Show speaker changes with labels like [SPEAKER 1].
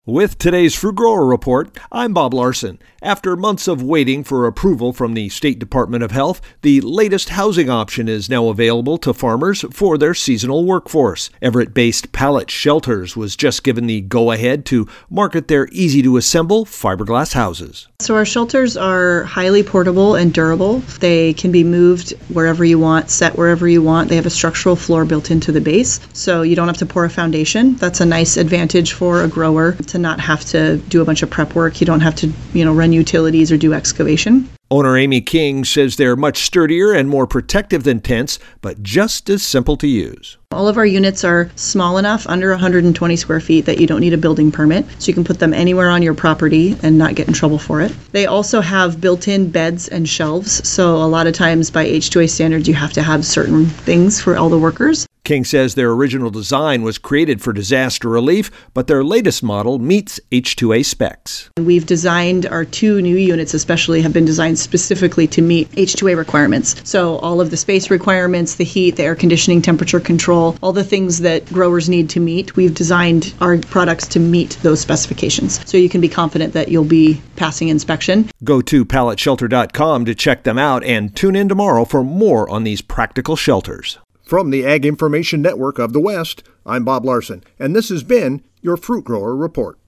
[SPEAKER 1] With today's Fruit Grower Report, I'm Bob Larson. After months of waiting for approval from the State Department of Health, the latest housing option is now available to farmers for their seasonal workforce. Everett-based Pallet Shelters was just given the go-ahead to market their easy-to-assemble fiberglass houses.
[SPEAKER 2] So our shelters are highly portable and durable. They can be moved wherever you want, set wherever you want. They have a structural floor built into the base, so you don't have to pour a foundation. That's a nice advantage for a grower to not have to do a bunch of prep work. You don't have to, run utilities or do excavation.
[SPEAKER 1] Owner Amy King says they're much sturdier and more protective than tents, but just as simple to use.
[SPEAKER 2] All of our units are small enough, under 120 square feet, that you don't need a building permit, so you can put them anywhere on your property and not get in trouble for it. They also have built-in beds and shelves, so a lot of times by H2A standards, you have to have certain things for all the workers.
[SPEAKER 1] King says their original design was created for disaster relief, but their latest model meets H2A specs.
[SPEAKER 2] We've designed our two new units, especially, have been designed specifically to meet H2A requirements. So all of the space requirements, the heat, the air conditioning, temperature control, all the things that growers need to meet, we've designed our products to meet those specifications. So you can be confident that you'll be passing inspection.
[SPEAKER 1] Go to palletshelter.com to check them out and tune in tomorrow for more on these practical shelters. From the Ag Information Network of the West, I'm Bob Larson, and this has been your Fruit Grower Report.